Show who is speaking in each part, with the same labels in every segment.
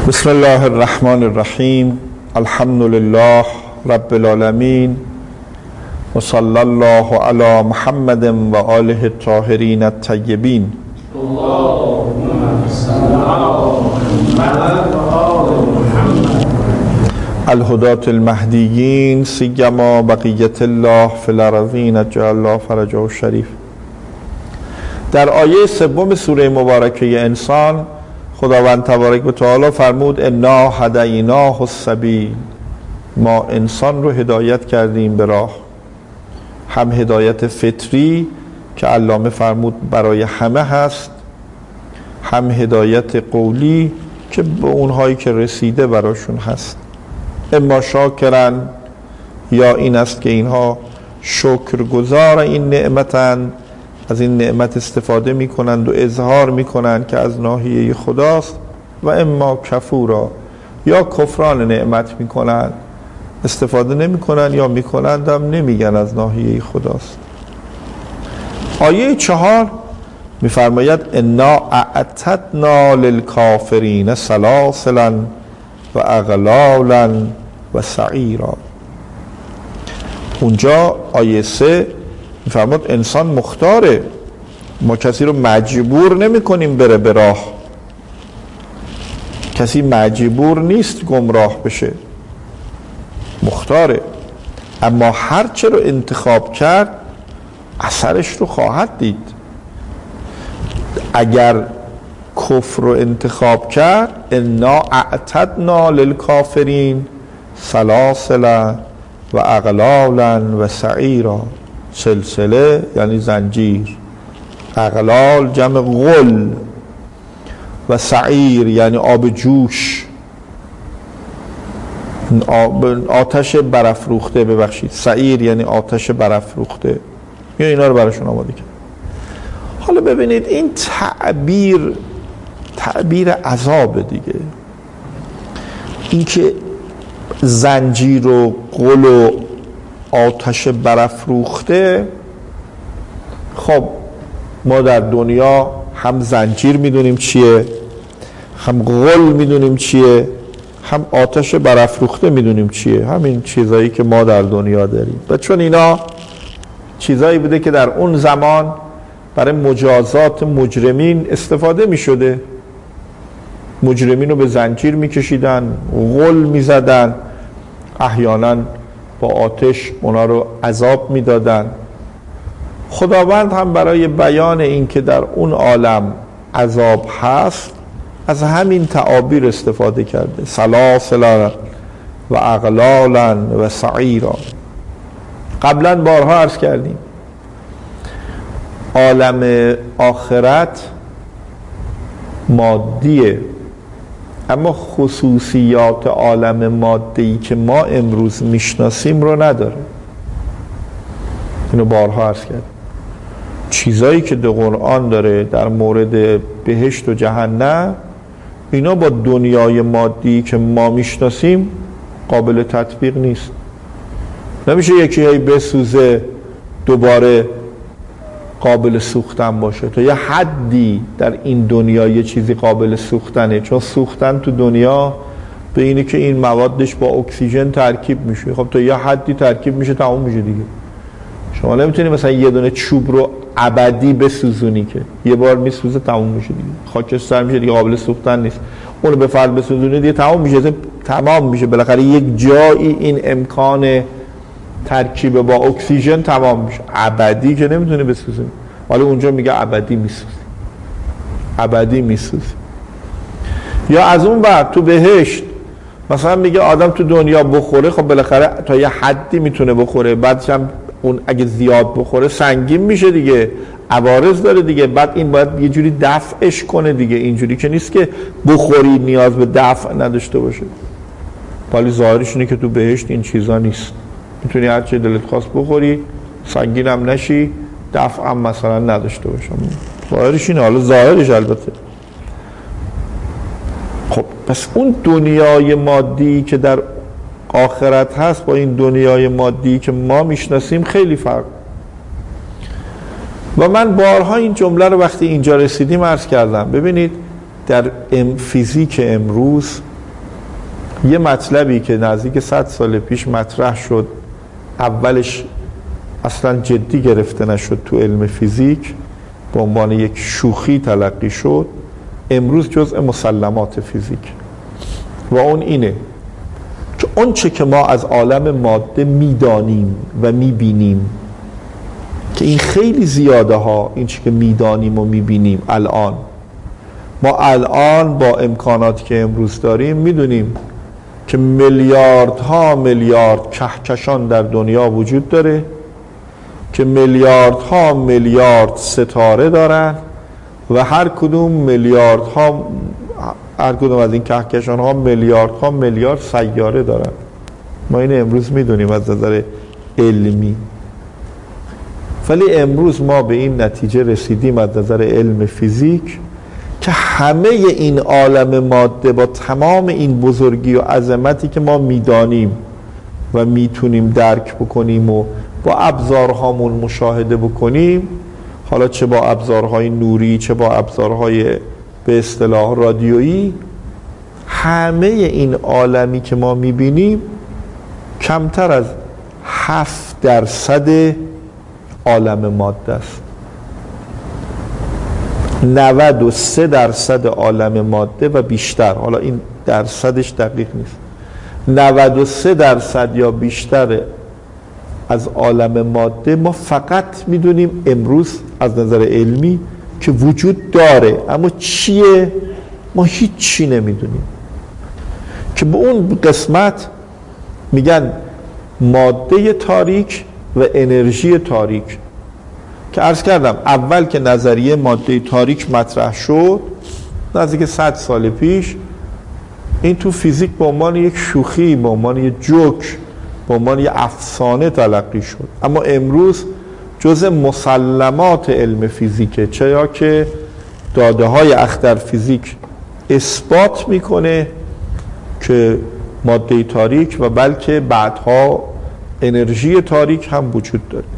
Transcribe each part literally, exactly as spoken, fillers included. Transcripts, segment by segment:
Speaker 1: بسم الله الرحمن الرحیم. الحمد لله رب العالمین و صلی الله علی محمد و آله الطاهرین الطیبین. الهداة المهدیین سیما بقیت الله فی الارضین اجعل الله فرجه الشریف. در آیه سوم سوره مبارکه انسان خداوند تبارک و تعالی فرمود انا هدیناه السبیل، ما انسان رو هدایت کردیم به راه. هم هدایت فطری که علامه فرمود برای همه هست، هم هدایت قولی که به اونهایی که رسیده براشون هست. اما شاکرن، یا این است که اینها شکرگزار این نعمتند، از این نعمت استفاده می کنند و اظهار می کنند که از ناحیه خداست، و اما کفورا، یا کفران نعمت می کنند، استفاده نمی کنند یا می کنند هم نمیگن از ناحیه خداست. آیه چهار می فرماید انا اعتدنا للکافرین سلاسلا و اغلالا و سعیرا. اونجا آیه سه میفرماد انسان مختاره، ما کسی رو مجبور نمی کنیم بره به راه، کسی مجبور نیست گمراه بشه، مختاره. اما هر چه رو انتخاب کرد اثرش رو خواهد دید. اگر کفر رو انتخاب کرد انا اعتدنا للکافرین سلاسلا و اغلالا و سعیرا. سلسله یعنی زنجیر، اغلال جمع غل، و سعیر یعنی آب جوش، آتش برافروخته. ببخشید سعیر یعنی آتش برافروخته. یا اینا رو براشون آماده کرد. حالا ببینید این تعبیر تعبیر عذاب دیگه. این که زنجیر و غل و آتش برافروخته، خب ما در دنیا هم زنجیر میدونیم چیه، هم غل میدونیم چیه، هم آتش برافروخته میدونیم چیه. همین چیزایی که ما در دنیا داریم. و چون اینا چیزایی بوده که در اون زمان برای مجازات مجرمین استفاده میشده، مجرمین رو به زنجیر میکشیدن، غل میزدن، احیانا با آتش اونا رو عذاب میدادن. خداوند هم برای بیان این که در اون عالم عذاب هست از همین تعابیر استفاده کرده، سلاسلا و اغلالا و سعیرا. قبلا بارها عرض کردیم عالم آخرت مادیه، اما خصوصیات عالم ماده‌ای که ما امروز میشناسیم رو نداره. اینو بارها عرض کردم. چیزایی که در قرآن داره در مورد بهشت و جهنم، اینا با دنیای مادی که ما میشناسیم قابل تطبیق نیست. نمیشه یکی هایی بسوزه دوباره قابل سوختن باشه. تا یه حدی در این دنیا یه چیزی قابل سوختنه، چون سوختن تو دنیا به اینه که این موادش با اکسیژن ترکیب میشه. خب تا یه حدی ترکیب میشه تموم میشه دیگه. شما نمیتونی مثلا یه دونه چوب رو ابدی بسوزونی که یه بار میسوزه تموم میشه دیگه، خاکستر میشه دیگه، قابل سوختن نیست. اونو به فرد بسوزونی دیگه تمام میشه، تمام میشه. بالاخره یک جایی این امکان ترکیب با اکسیژن تمام میشه. ابدی که نمیتونه بسوزه. ولی اونجا میگه ابدی میسوزه، ابدی میسوزه. یا از اون بعد تو بهشت مثلا میگه آدم تو دنیا بخوره، خب بالاخره تا یه حدی میتونه بخوره، بعدش هم اون اگه زیاد بخوره سنگین میشه دیگه، عوارض داره دیگه. بعد این باید یه جوری دفعش کنه دیگه. اینجوری که نیست که بخوری نیاز به دفع نداشته باشه. ولی ظاهرش اینه که تو بهشت این چیزا نیست. میتونی هر چه دلت خواست بخوری، سنگین هم نشی، دفع هم مثلا نداشته باشم. ظاهرش اینه. حالا ظاهرش البته خب پس اون دنیای مادی که در آخرت هست با این دنیای مادی که ما میشناسیم خیلی فرق. و من بارها این جمله رو وقتی اینجا رسیدیم عرض کردم. ببینید در ام فیزیک امروز یه مطلبی که نزدیک صد سال پیش مطرح شد، اولش اصلا جدی گرفته نشد تو علم فیزیک، به عنوان یک شوخی تلقی شد، امروز جزء مسلمات فیزیک و اون اینه که اون چه که ما از عالم ماده میدانیم و میبینیم، که این خیلی زیاده ها، این چه که میدانیم و میبینیم الان، ما الان با امکاناتی که امروز داریم میدونیم که میلیاردها میلیارد کهکشان در دنیا وجود داره، که میلیاردها میلیارد ستاره دارن و هر کدوم میلیاردها هر کدوم از این کهکشان ها میلیاردها میلیارد سیاره دارن. ما این امروز میدونیم از نظر علمی، ولی امروز ما به این نتیجه رسیدیم از نظر علم فیزیک که همه این عالم ماده با تمام این بزرگی و عظمتی که ما میدانیم و میتونیم درک بکنیم و با ابزارهامون مشاهده بکنیم، حالا چه با ابزارهای نوری چه با ابزارهای به اصطلاح رادیویی، همه این عالمی که ما میبینیم کمتر از هفت درصد عالم ماده است. نود و سه درصد عالم ماده و بیشتر، حالا این درصدش دقیق نیست، نود و سه درصد یا بیشتر از عالم ماده ما فقط میدونیم امروز از نظر علمی که وجود داره، اما چیه ما هیچ چی نمیدونیم. که به اون قسمت میگن ماده تاریک و انرژی تاریک، که عرض کردم اول که نظریه ماده تاریک مطرح شد نزدیک صد سال پیش، این تو فیزیک به عنوان یک شوخی، به عنوان یک جوک، به عنوان یک افسانه تلقی شد، اما امروز جزء مسلمات علم فیزیکه، چرا که داده های اختر فیزیک اثبات میکنه که ماده تاریک و بلکه بعدها انرژی تاریک هم وجود داره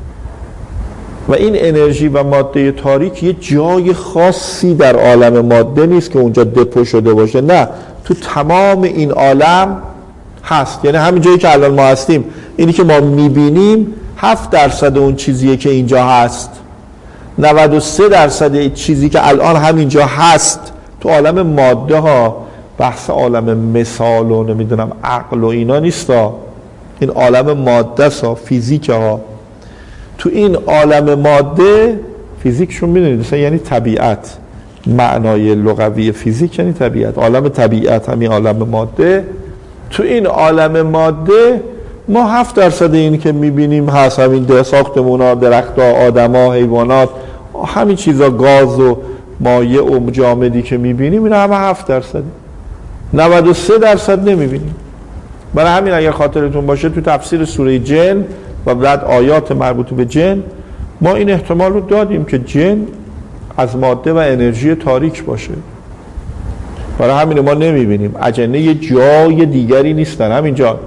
Speaker 1: و این انرژی و ماده تاریک یه جای خاصی در عالم ماده نیست که اونجا دپو شده باشه، نه، تو تمام این عالم هست. یعنی همین جایی که الان ما هستیم، اینی که ما میبینیم هفت درصد اون چیزیه که اینجا هست، نود و سه درصد چیزی که الان همینجا هست تو عالم ماده ها. بحث عالم مثال و نمیدونم عقل و اینا نیستا، این عالم ماده است، فیزیک ها. تو این عالم ماده، فیزیکشون میدونید یعنی طبیعت، معنای لغوی فیزیک یعنی طبیعت، عالم طبیعت همین عالم ماده. تو این عالم ماده ما هفت درصد این که میبینیم هست، همین ده ساختمون ها، درخت ها، آدم ها، حیوانات، همین چیزا، گاز و مایع و جامدی که میبینیم این همه هفت درصد، نود و سه درصد نمیبینیم. برای همین اگر خاطرتون باشه تو تفسیر سوره جن و بعد آیات مربوط به جن ما این احتمال رو دادیم که جن از ماده و انرژی تاریک باشه، برای همین ما نمیبینیم. اجنه یه جای دیگری نیستن، همینجا.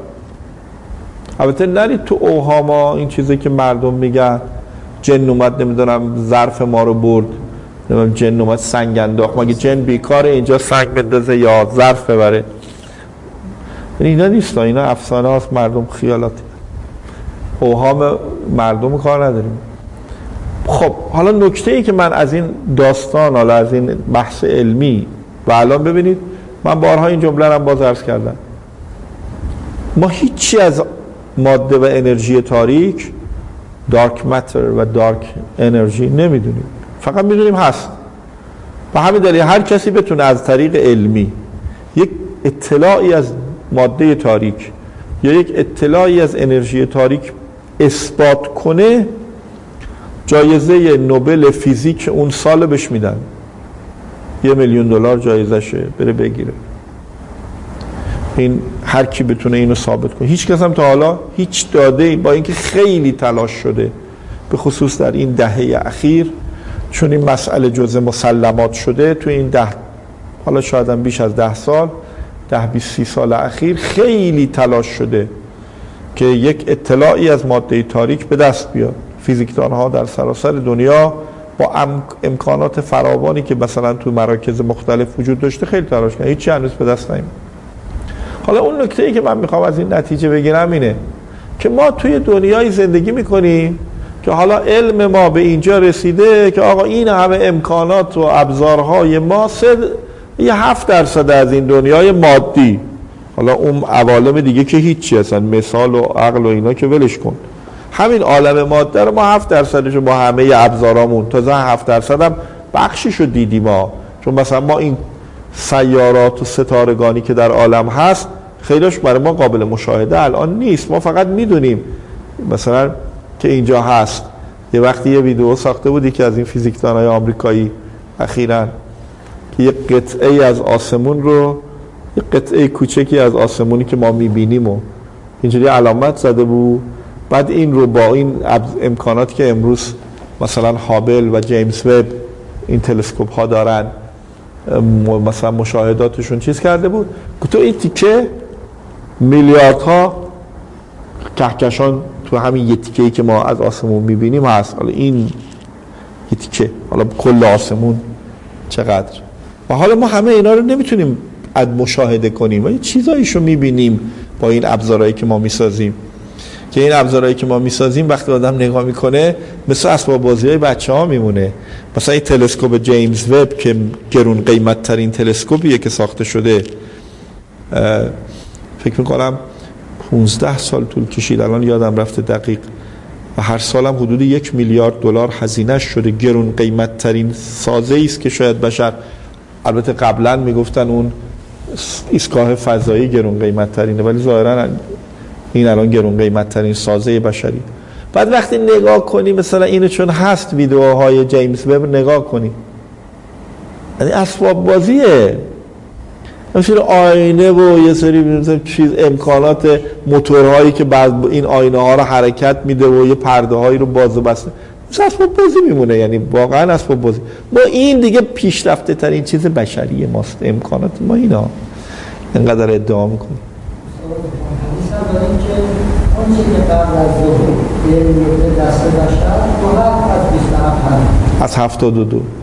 Speaker 1: البته نرید تو اوهاما این چیزی که مردم میگن جن اومد نمیدونم ظرف ما رو برد، نمیدونم جن اومد سنگ انداخت، مگه جن بیکاره اینجا سنگ بندازه یا ظرف ببره؟ اینا نیست، اینا افسانه هاست، مردم خیالاتی، اوهام مردم کار نداریم. خب حالا نکته ای که من از این داستان، حالا از این بحث علمی، و الان ببینید من بارها این جمله رو باز عرض کردم، ما هیچی از ماده و انرژی تاریک، دارک ماتر و دارک انرژی نمیدونیم، فقط میدونیم هست. و همین دلیل هر کسی بتونه از طریق علمی یک اطلاعی از ماده تاریک یا یک اطلاعی از انرژی تاریک اثبات کنه، جایزه نوبل فیزیک اون سال بهش میدن، یه میلیون دلار جایزشه، بره بگیره. این هر کی بتونه اینو ثابت کنه. هیچ کس هم تا حالا هیچ داده، با اینکه خیلی تلاش شده به خصوص در این دهه اخیر، چون این مسئله جزء مسلمات شده، تو این ده، حالا شاید هم بیش از ده سال، ده بیست سی سال اخیر خیلی تلاش شده که یک اطلاعی از ماده تاریک به دست بیاد. فیزیکدان ها در سراسر دنیا با امکانات فراوانی که مثلا تو مراکز مختلف وجود داشته خیلی تلاش کردن، هیچی هنوز به دست نیامد. حالا اون نکته ای که من میخوام از این نتیجه بگیرم اینه که ما توی دنیای زندگی میکنیم که حالا علم ما به اینجا رسیده که آقا این همه امکانات و ابزارهای ما سه یه هفت درصد از این دنیای مادی، حالا اون عوالم دیگه که هیچی هستن، مثال و عقل و اینا که ولش کن، همین عالم ماده رو ما هفت درصدشو با همه ابزارامون، تازه هفت درصد هم بخششو دیدیم ما، چون مثلا ما این سیارات و ستارگانی که در عالم هست خیلیش برای ما قابل مشاهده الان نیست، ما فقط میدونیم مثلا که اینجا هست. یه وقتی یه ویدیو ساخته بودی که از این فیزیکدانای آمریکایی اخیراً که یه قطعه از آسمون رو، یه قطعه کوچکی از آسمونی که ما میبینیم و اینجوری علامت زده بود، بعد این رو با این امکانات که امروز مثلا هابل و جیمز وب این تلسکوپ ها دارن مثلا مشاهداتشون چیز کرده بود که تو این تیکه میلیاردها کهکشان تو همین یه تیکه‌ای که ما از آسمون میبینیم هست. حالا این یه تیکه، حالا کل آسمون چقدر، و حالا ما همه اینا رو نمیتونیم از مشاهده کنیم، ولی چیزایشو میبینیم با این ابزارهایی که ما میسازیم، که این ابزارهایی که ما میسازیم وقتی آدم نگاه میکنه مثل اسباب بازی‌های بچه‌ها میمونه. مثلا این تلسکوپ جیمز وب که گرون قیمت ترین تلسکوپیه که ساخته شده، فکر میکنم پانزده سال طول کشید، الان یادم رفته دقیق، و هر سالم حدود یک میلیارد دلار هزینه شده. گرون قیمت ترین سازه‌ای است که شاید بشر، البته قبلا میگفتن اون ایستگاه فضایی گرون قیمت ترینه، ولی ظاهرا این الان گرون قیمت ترین سازه بشری. بعد وقتی نگاه کنی مثلا اینو، چون هست ویدیوهای جیمز وب نگاه کنی، یعنی اسباب بازیه، مثل آینه و یه سری چیز، امکانات موتورهایی که بعد این آینه ها رو حرکت میده و یه پرده هایی رو باز و بسته، مثل اسباب بازی میمونه. یعنی واقعا اسباب بازی. ما این دیگه پیشرفته ترین چیز بشری ماست، امکانات ما اینا اینقدر ادعا میکنیم.
Speaker 2: داریم که اون چیزی که قبل از ظهور به دست بشر دو هفت از بیست و هفت
Speaker 1: از هفتاد و دو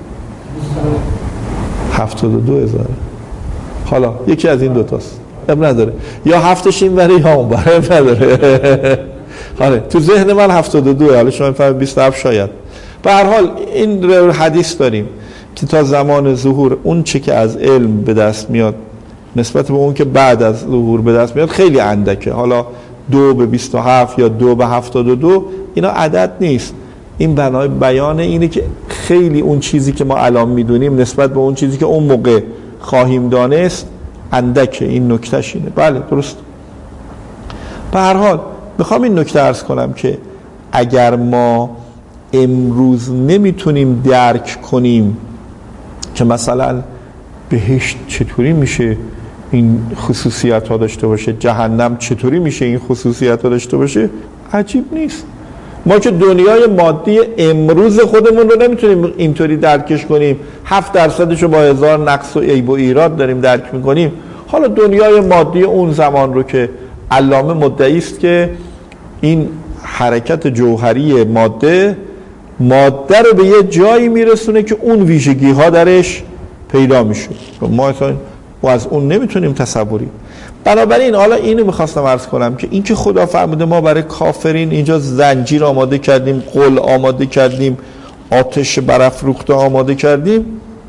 Speaker 1: هفتاد و دو هزار. حالا یکی از این دوتاست، اب نداره، یا هفتش این بره یا اون بره، اب نداره. حالا تو ذهن من هفتاد و دو، حالا شما میفهمید بیست و هفت شاید. به هر حال این حدیث داریم که تا زمان ظهور اون چه که از علم به دست میاد نسبت به اون که بعد از ظهور به دست میاد خیلی اندکه. حالا دو به بیست و هفت یا دو به هفتاد و دو اینا عدد نیست، این بنای بیان اینه که خیلی اون چیزی که ما الان میدونیم نسبت به اون چیزی که اون موقع خواهیم دانست اندکه. این نکتهش اینه. بله درست. به هر حال میخوام این نکته عرض کنم که اگر ما امروز نمیتونیم درک کنیم که مثلا بهشت چطوری میشه این خصوصیت ها داشته باشه، جهنم چطوری میشه این خصوصیت ها داشته باشه، عجیب نیست. ما که دنیای مادی امروز خودمون رو نمیتونیم اینطوری درکش کنیم، هفت درصدش رو با هزار نقص و عیب و ایراد داریم درک میکنیم، حالا دنیای مادی اون زمان رو که علامه مدعی است که این حرکت جوهری ماده ماده رو به یه جایی میرسونه که اون ویژگی ها درش پیدا میشه، ما اصلا از اون نمیتونیم تصوری. بنابراین حالا اینو میخواستم عرض کنم که این که خدا فرموده ما برای کافرین اینجا زنجیر آماده کردیم، قل آماده کردیم، آتش برافروخته آماده کردیم،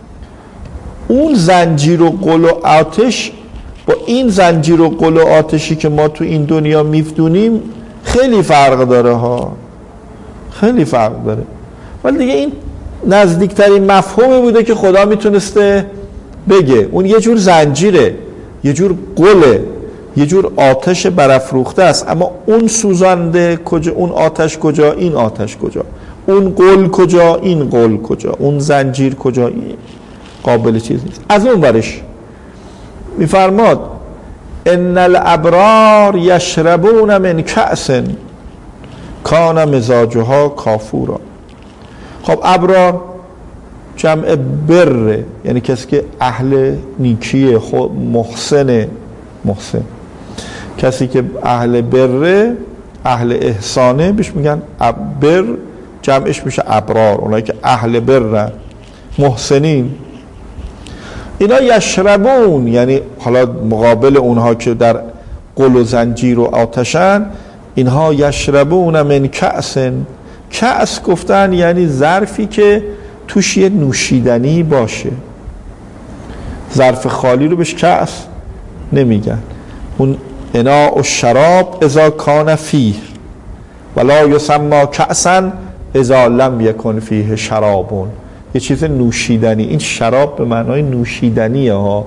Speaker 1: اون زنجیر و قل و آتش با این زنجیر و قل و آتشی که ما تو این دنیا میفدونیم خیلی فرق داره ها، خیلی فرق داره. ولی دیگه این نزدیکترین مفهومی بوده که خدا میتونسته بگه. اون یه جور زنجیره، یه جور قله، یه جور آتش برافروخته است، اما اون سوزنده کجا، اون آتش کجا، این آتش کجا، اون قل کجا، این قل کجا، اون زنجیر کجا، این قابل چیز نیست. از اون برش میفرماد ان الابرار یشربون من کأس کان مزاجها کافورا. خب ابرار جمع بره، یعنی کسی که اهل نیکیه، محسن، محسن کسی که اهل بره، اهل احسانه، بهش میگن بر، جمعش میشه ابرار، اونایی که اهل بره، محسنین. اینا یشربون، یعنی حالا مقابل اونها که در قل و زنجیر و آتشن، اینها یشربون من کأس. کأس گفتن یعنی ظرفی که توش یه نوشیدنی باشه. ظرف خالی رو بهش کأس نمیگن. اون اناء الشراب اذا کان فیه ولا یسمى کأسا اذا لم یکن فیه شرابون. یه چیز نوشیدنی، این شراب به معنای نوشیدنیه ها.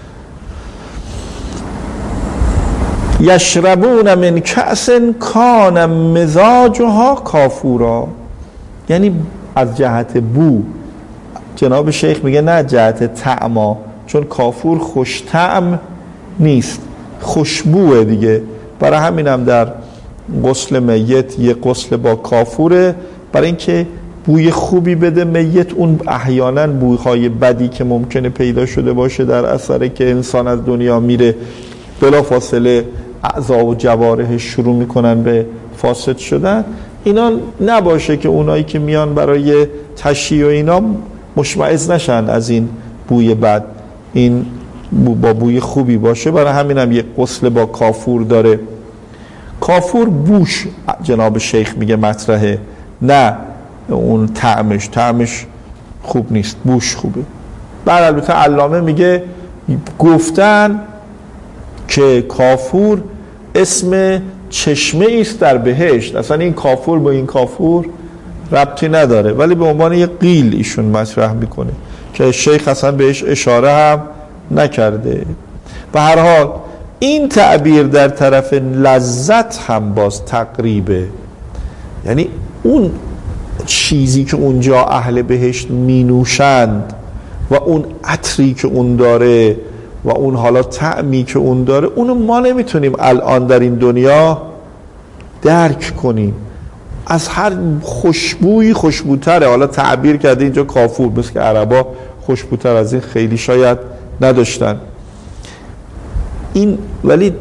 Speaker 1: یشربون من کأس کان مزاجها کافورا، یعنی از جهت بو. جناب شیخ میگه نه جهت طعما، چون کافور خوش طعم نیست، خوشبوه دیگه. برای همینم در غسل میت یه غسل با کافوره، برای اینکه بوی خوبی بده میت. اون احیانا بویهای بدی که ممکنه پیدا شده باشه در اثر که انسان از دنیا میره، بلا فاصله اعضا و جوارحش شروع میکنن به فاسد شدن، اینا نباشه که اونایی که میان برای تشییع و اینا مشمئز نشن از این بوی بد، این بو با بوی خوبی باشه. برای همینم یک غسل با کافور داره. کافور بوش جناب شیخ میگه مطرحه، نه اون طعمش. طعمش خوب نیست، بوش خوبه. بعد البته علامه میگه گفتن که کافور اسم چشمه ایست در بهشت، اصلا این کافور با این کافور ربطی نداره، ولی به عنوان یه قیل ایشون مطرح میکنه که شیخ اصلا بهش اشاره هم نکرده. به هر حال این تعبیر در طرف لذت هم باز تقریبه، یعنی اون چیزی که اونجا اهل بهشت می نوشند و اون عطری که اون داره و اون حالا طعمی که اون داره، اونو ما نمیتونیم الان در این دنیا درک کنیم. از هر خوشبویی خوشبوتره. حالا تعبیر کرده اینجا کافور، مثل که عربا خوشبوتر از این خیلی شاید نداشتن این. ولی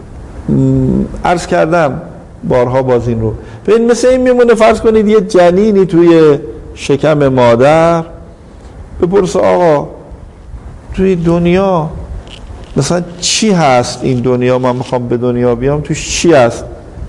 Speaker 1: عرض کردم بارها باز این رو ببین، مثل این میمونه فرض کنید یه جنینی توی شکم مادر، بپرسه آقا توی دنیا مثلا چی هست؟ این دنیا من میخوام به دنیا بیام، توش چی هست؟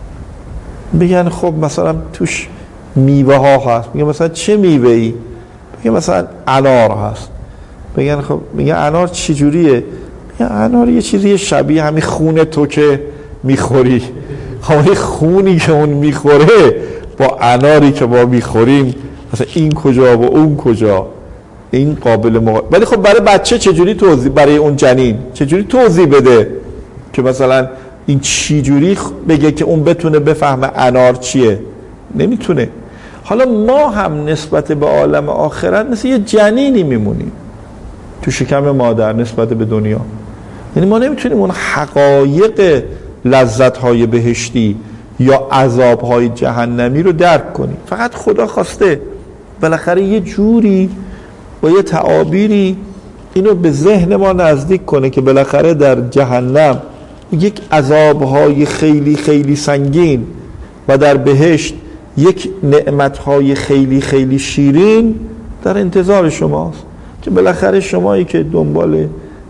Speaker 1: بگن خب مثلا توش میوه ها هست. میگه مثلا چه میوه ای؟ میگه مثلا انار هست. بگن خب میگه انار چی جوریه؟ میگه انار یه چیزی شبیه همین خون تو که میخوری، همین خونی که اون میخوره با اناری که ما میخوریم، مثلا این کجا و اون کجا، این قابل مقایسه. ولی خب برای بچه چجوری توضیح، برای اون جنین چجوری توضیح بده که مثلا این چی جوری بگه که اون بتونه بفهمه انار چیه؟ نمیتونه. حالا ما هم نسبت به عالم آخرت مثل یه جنینی میمونیم تو شکم مادر نسبت به دنیا. یعنی ما نمیتونیم اون حقایق لذت‌های بهشتی یا عذاب‌های جهنمی رو درک کنیم. فقط خدا خواسته بالاخره یه جوری با یه تعابیری اینو به ذهن ما نزدیک کنه که بالاخره در جهنم یک عذاب‌های خیلی خیلی سنگین و در بهشت یک نعمت‌های خیلی خیلی شیرین در انتظار شماست، که بالاخره شمایی که دنبال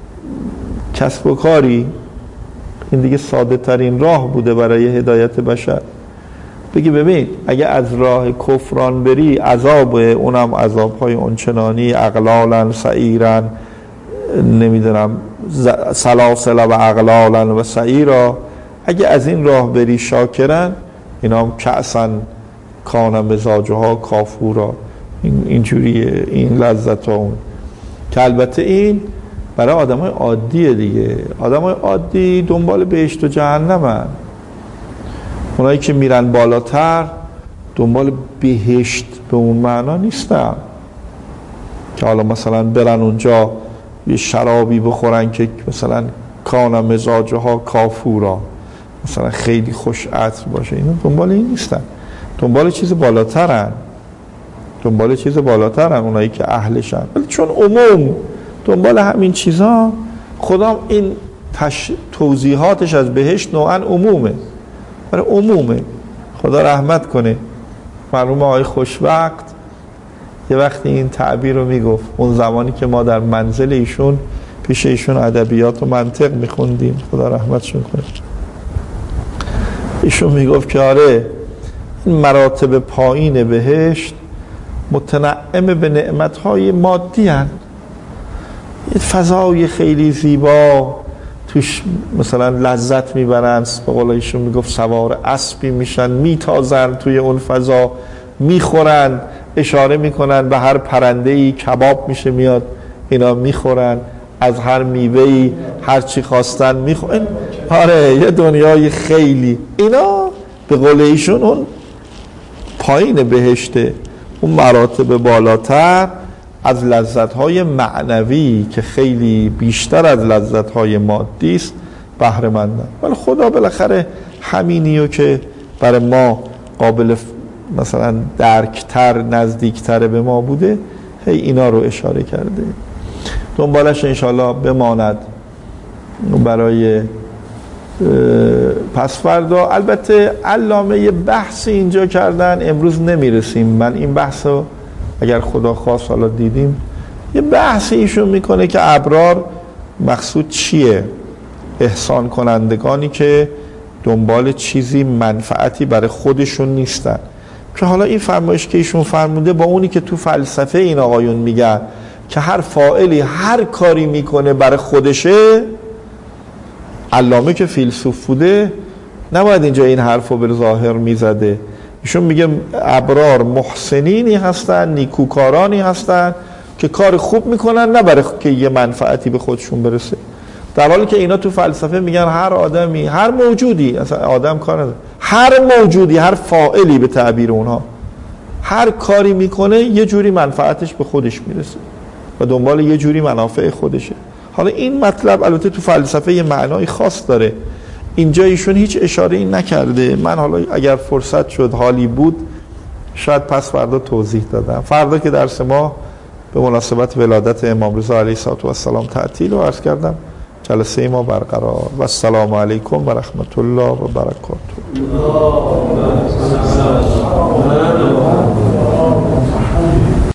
Speaker 1: کسب و کاری، این دیگه ساده ترین راه بوده برای هدایت بشر، بگی ببین اگه از راه کفران بری عذاب، اونم عذاب‌های اونچنانی، اغلالا سعیرا، نمیدونم سلاسل و اغلالا و سعیرا، اگه از این راه بری شاکرن، اینا هم کأسا کان مزاجها کافورا، این اینجوریه این لذت ها. اون که البته این برای آدم های عادیه دیگه. آدم های عادی دنبال بهشت و جهنم هن. اونایی که میرن بالاتر دنبال بهشت به اون معنا نیستن که حالا مثلا برن اونجا یه شرابی بخورن که مثلا کان مزاجها کافورا، مثلا خیلی خوش عطر باشه. اینا دنبال این نیستن، دنبال چیز بالاترن، دنبال چیز بالاترن اونایی که اهلشن. ولی چون عموم دنبال همین چیزا، خدا این تش... توضیحاتش از بهشت نوعا عمومه، برای عمومه. خدا رحمت کنه مرحوم آقای خوشوقت یه وقتی این تعبیر رو میگفت، اون زمانی که ما در منزل ایشون پیش ایشون ادبیات و منطق میخوندیم، خدا رحمتشون کنه. ایشون میگفت که آره این مراتب پایین بهشت متنعم به نعمتهای مادی هست، یه فضای خیلی زیبا توش مثلا لذت میبرن، به قول ایشون میگفت سوار اسبی میشن، میتازن توی اون فضا، میخورن، اشاره میکنن به هر پرنده‌ای کباب میشه میاد اینا میخورن، از هر میوه‌ای هر چی خواستن میخورن. آره یه دنیای خیلی، اینا به قول ایشون اون پایین بهشته، اون مراتب بالاتر از لذت‌های معنوی که خیلی بیشتر از لذت‌های مادی است بهره مندن. ولی خدا بالاخره همینیو که برای ما قابل مثلا درکتر نزدیکتر به ما بوده هی اینا رو اشاره کرده. دنبالش انشالله بماند برای پس فردا. البته علامه یه بحث اینجا کردن، امروز نمیرسیم، من این بحث رو اگر خدا خواست حالا دیدیم، یه بحث ایشون میکنه که ابرار مقصود چیه، احسان کنندگانی که دنبال چیزی منفعتی برای خودشون نیستن، که حالا این فرمایش که ایشون فرموده با اونی که تو فلسفه این آقایون میگن که هر فاعلی هر کاری میکنه برای خودشه، علامه که فیلسوف بوده نباید اینجا این حرف رو به ظاهر میزده. ایشون میگه ابرار محسنینی هستن، نیکوکارانی هستن که کار خوب میکنن نه برای که یه منفعتی به خودشون برسه، در حالی که اینا تو فلسفه میگن هر آدمی، هر موجودی، اصلا آدم کار نداره، هر موجودی، هر فاعلی به تعبیر اونها هر کاری میکنه یه جوری منفعتش به خودش میرسه و دنبال یه جوری منافع خودشه. حالا این مطلب البته تو فلسفه یه معنای خاص داره، اینجا ایشون هیچ اشاره این نکرده. من حالا اگر فرصت شد حالی بود شاید پس فردا توضیح دادم. فردا که درس ما به مناسبت ولادت امام رضا علیه السلام تعطیل و عرض کردم جلسه ما برقرار. و السلام علیکم و رحمت الله و برکاته.